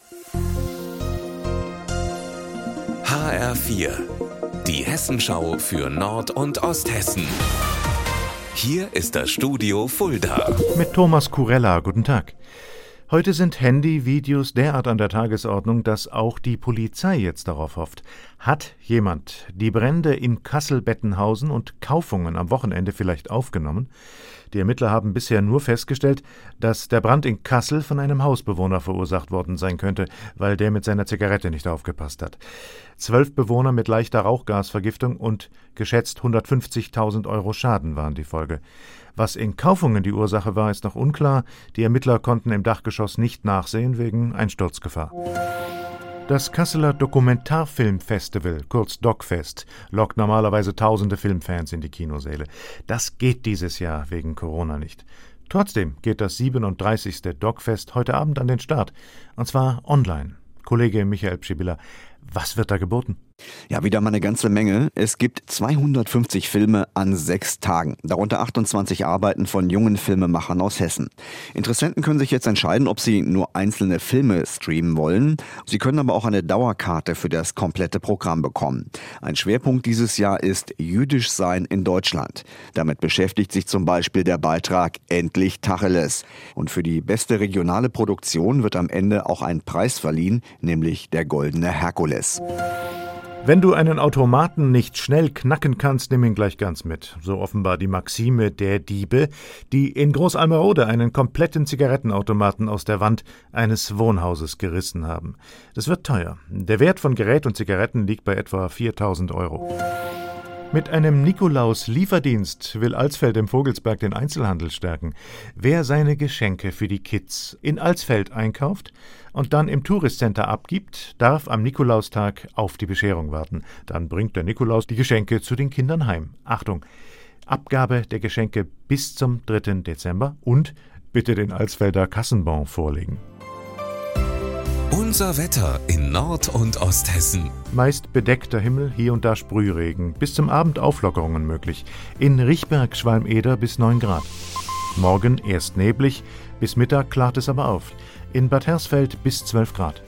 HR4, die Hessenschau für Nord- und Osthessen. Hier ist das Studio Fulda. Mit Thomas Kurella, guten Tag. Heute sind Handyvideos derart an der Tagesordnung, dass auch die Polizei jetzt darauf hofft. Hat jemand die Brände in Kassel-Bettenhausen und Kaufungen am Wochenende vielleicht aufgenommen? Die Ermittler haben bisher nur festgestellt, dass der Brand in Kassel von einem Hausbewohner verursacht worden sein könnte, weil der mit seiner Zigarette nicht aufgepasst hat. 12 Bewohner mit leichter Rauchgasvergiftung und geschätzt 150.000 € Schaden waren die Folge. Was in Kaufungen die Ursache war, ist noch unklar. Die Ermittler konnten im Dachgeschoss nicht nachsehen wegen Einsturzgefahr. Das Kasseler Dokumentarfilmfestival, kurz DocFest, lockt normalerweise tausende Filmfans in die Kinosäle. Das geht dieses Jahr wegen Corona nicht. Trotzdem geht das 37. DocFest heute Abend an den Start, und zwar online. Kollege Michael Pschibilla, was wird da geboten? Ja, wieder mal eine ganze Menge. Es gibt 250 Filme an 6 Tagen, darunter 28 Arbeiten von jungen Filmemachern aus Hessen. Interessenten können sich jetzt entscheiden, ob sie nur einzelne Filme streamen wollen. Sie können aber auch eine Dauerkarte für das komplette Programm bekommen. Ein Schwerpunkt dieses Jahr ist Jüdisch sein in Deutschland. Damit beschäftigt sich zum Beispiel der Beitrag Endlich Tacheles. Und für die beste regionale Produktion wird am Ende auch ein Preis verliehen, nämlich der Goldene Herkules. Wenn du einen Automaten nicht schnell knacken kannst, nimm ihn gleich ganz mit. So offenbar die Maxime der Diebe, die in Großalmerode einen kompletten Zigarettenautomaten aus der Wand eines Wohnhauses gerissen haben. Das wird teuer. Der Wert von Gerät und Zigaretten liegt bei etwa 4.000 €. Mit einem Nikolaus-Lieferdienst will Alsfeld im Vogelsberg den Einzelhandel stärken. Wer seine Geschenke für die Kids in Alsfeld einkauft und dann im Touristcenter abgibt, darf am Nikolaustag auf die Bescherung warten. Dann bringt der Nikolaus die Geschenke zu den Kindern heim. Achtung, Abgabe der Geschenke bis zum 3. Dezember und bitte den Alsfelder Kassenbon vorlegen. Unser Wetter in Nord- und Osthessen. Meist bedeckter Himmel, hier und da Sprühregen. Bis zum Abend Auflockerungen möglich. In Riechberg-Schwalm-Eder bis 9 Grad. Morgen erst neblig, bis Mittag klart es aber auf. In Bad Hersfeld bis 12 Grad.